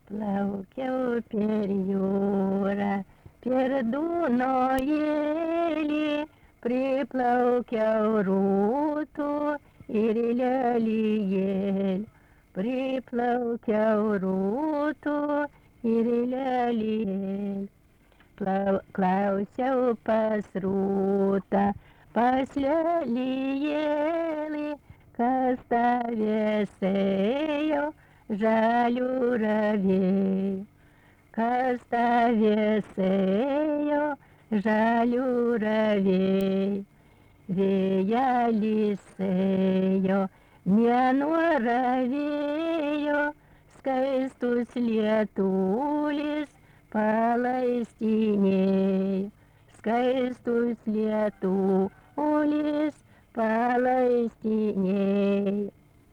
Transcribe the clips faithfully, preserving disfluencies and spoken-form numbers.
Plaukiau per jūrą, per Dunojėlį, priplaukiau rūtų ir lelijėlį. Priplaukiau rūtų ir lelijėlį. Klau- Klausiau pas rūtą, pas lelijėlį, kas tavęs ėjo žalių ravėjų. Kas tavęs ėjo žalių ravėjų. Vėjelis ėjo, mėnuo ravėjo, skaistus lietulis palaistinėjo. Skaistus lietulis palaistinėjo.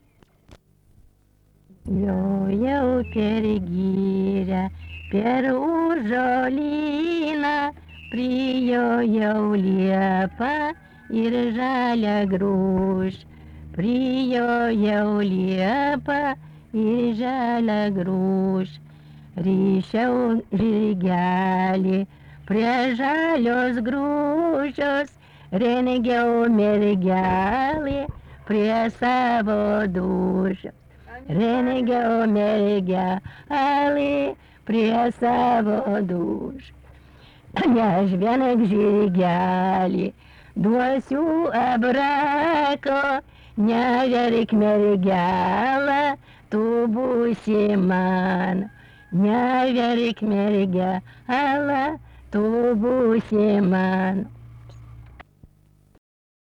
Jojau per gyrę, per užuolyną, prijojau liepą ir žalią grūž. Prijojau liepą ir žalią grūž. Ryšiau žirgelį prie žalios grūžos, rengiau mergelį prie savo dūžio. Rengiau mergelį prie savo dūžio. Aš vienak žirgelį duosiu abrako, neverk mergelę, tu būsi man. Neverk mergelę, tu būsi man.